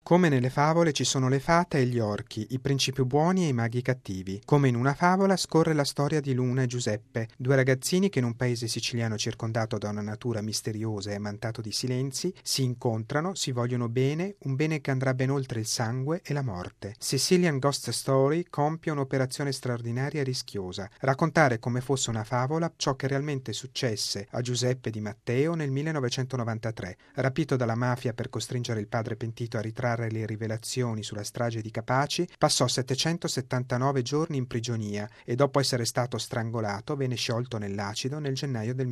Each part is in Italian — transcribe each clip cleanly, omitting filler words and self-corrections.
Come nelle favole ci sono le fate e gli orchi, i principi buoni e i maghi cattivi. Come in una favola scorre la storia di Luna e Giuseppe, due ragazzini che in un paese siciliano circondato da una natura misteriosa e ammantato di silenzi si incontrano, si vogliono bene, un bene che andrà ben oltre il sangue e la morte. Sicilian Ghost Story compie un'operazione straordinaria e rischiosa: raccontare come fosse una favola ciò che realmente successe a Giuseppe Di Matteo nel 1993, rapito dalla mafia per costringere il padre pentito a ritrarre le rivelazioni sulla strage di Capaci, passò 779 giorni in prigionia e dopo essere stato strangolato venne sciolto nell'acido nel gennaio del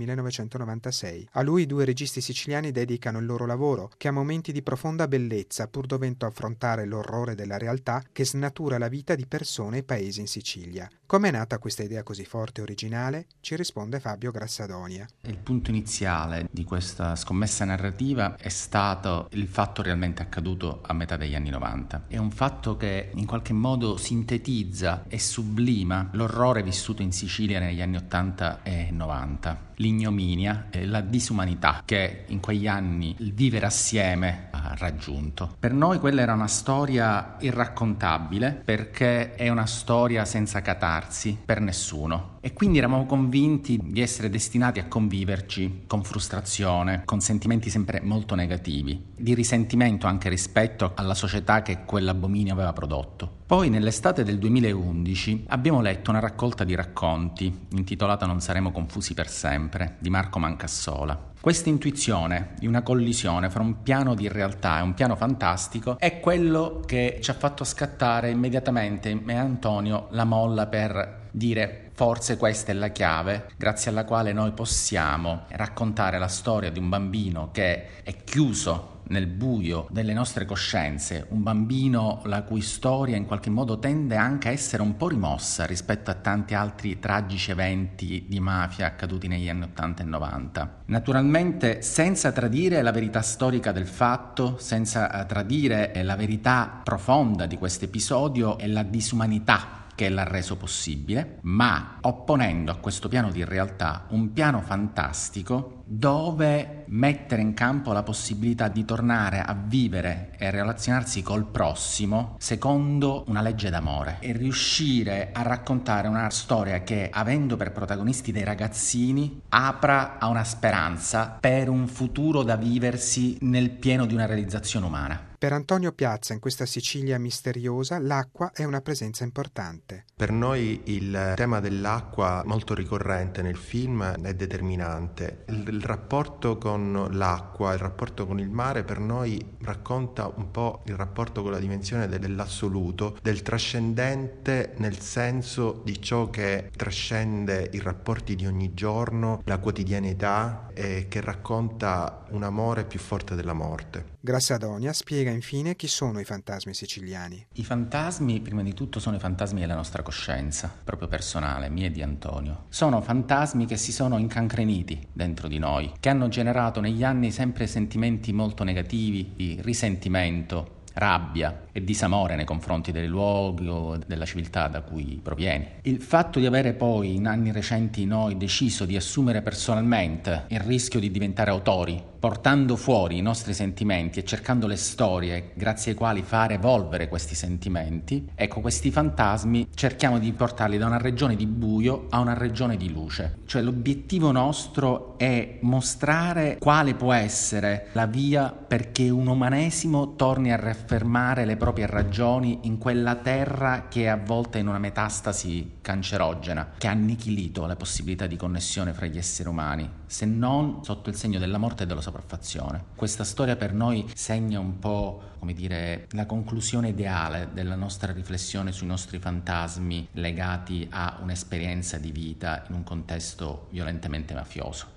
1996. A lui i due registi siciliani dedicano il loro lavoro, che ha momenti di profonda bellezza pur dovendo affrontare l'orrore della realtà che snatura la vita di persone e paesi in Sicilia. Com'è nata questa idea così forte e originale? Ci risponde Fabio Grassadonia. Il punto iniziale di questa scommessa narrativa è stato il fatto realmente accaduto a metà degli anni 90. È un fatto che in qualche modo sintetizza e sublima l'orrore vissuto in Sicilia negli anni 80 e 90. L'ignominia e la disumanità che in quegli anni il vivere assieme ha raggiunto. Per noi quella era una storia irraccontabile, perché è una storia senza catarsi per nessuno, e quindi eravamo convinti di essere destinati a conviverci con frustrazione, con sentimenti sempre molto negativi, di risentimento anche rispetto alla società che quell'abominio aveva prodotto. Poi nell'estate del 2011 abbiamo letto una raccolta di racconti intitolata Non saremo confusi per sempre di Marco Mancassola. Questa intuizione di una collisione fra un piano di realtà e un piano fantastico è quello che ci ha fatto scattare immediatamente me e Antonio la molla per dire: forse questa è la chiave grazie alla quale noi possiamo raccontare la storia di un bambino che è chiuso nel buio delle nostre coscienze, un bambino la cui storia in qualche modo tende anche a essere un po' rimossa rispetto a tanti altri tragici eventi di mafia accaduti negli anni 80 e 90. Naturalmente senza tradire la verità storica del fatto, senza tradire la verità profonda di questo episodio e la disumanità che l'ha reso possibile, ma opponendo a questo piano di realtà un piano fantastico dove mettere in campo la possibilità di tornare a vivere e a relazionarsi col prossimo secondo una legge d'amore e riuscire a raccontare una storia che, avendo per protagonisti dei ragazzini, apra a una speranza per un futuro da viversi nel pieno di una realizzazione umana. Per Antonio Piazza, in questa Sicilia misteriosa, l'acqua è una presenza importante. Per noi il tema dell'acqua, molto ricorrente nel film, è determinante. Il rapporto con l'acqua, il rapporto con il mare, per noi racconta un po' il rapporto con la dimensione dell'assoluto, del trascendente, nel senso di ciò che trascende i rapporti di ogni giorno, la quotidianità, e che racconta un amore più forte della morte. Grassadonia spiega infine chi sono i fantasmi siciliani. I fantasmi, prima di tutto, sono i fantasmi della nostra coscienza, proprio personale, mia e di Antonio. Sono fantasmi che si sono incancreniti dentro di noi, che hanno generato negli anni sempre sentimenti molto negativi, di risentimento, rabbia e disamore nei confronti dei luoghi o della civiltà da cui provieni. Il fatto di avere poi in anni recenti noi deciso di assumere personalmente il rischio di diventare autori, portando fuori i nostri sentimenti e cercando le storie grazie ai quali far evolvere questi sentimenti, ecco, questi fantasmi cerchiamo di portarli da una regione di buio a una regione di luce. Cioè l'obiettivo nostro è mostrare quale può essere la via perché un umanesimo torni a riaffermare le proprie ragioni in quella terra che è avvolta in una metastasi cancerogena, che ha annichilito le possibilità di connessione fra gli esseri umani, se non sotto il segno della morte e della sopraffazione. Questa storia per noi segna un po', come dire, la conclusione ideale della nostra riflessione sui nostri fantasmi legati a un'esperienza di vita in un contesto violentemente mafioso.